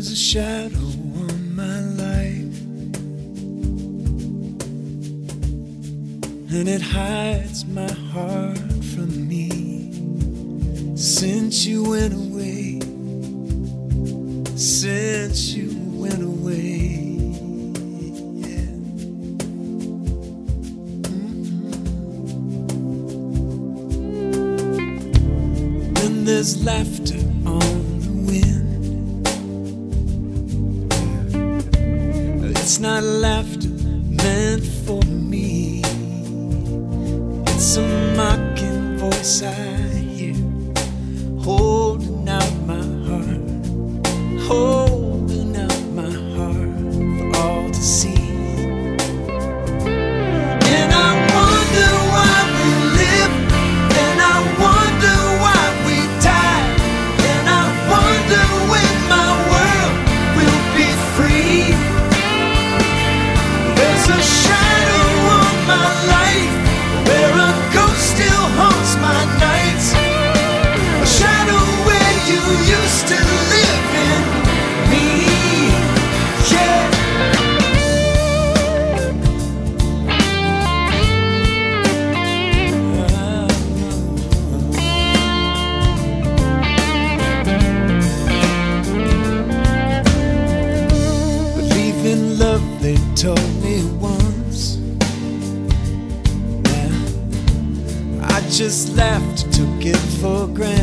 There's a shadow on my life, and it hides my heart from me. Since you went away, since you went away, yeah. Then there's laughter on the wind. It's not laughter meant for me. It's a mocking voice I hear, holding out my heart, holding out my heart for all to see. And I wonder why we live, and I wonder why we die, and I wonder when my world will be free. There's a shadow on my life, where a ghost still haunts my nights. A shadow where you used to live in me, yeah. Believe in love, they told me once. I just laughed, took it for granted.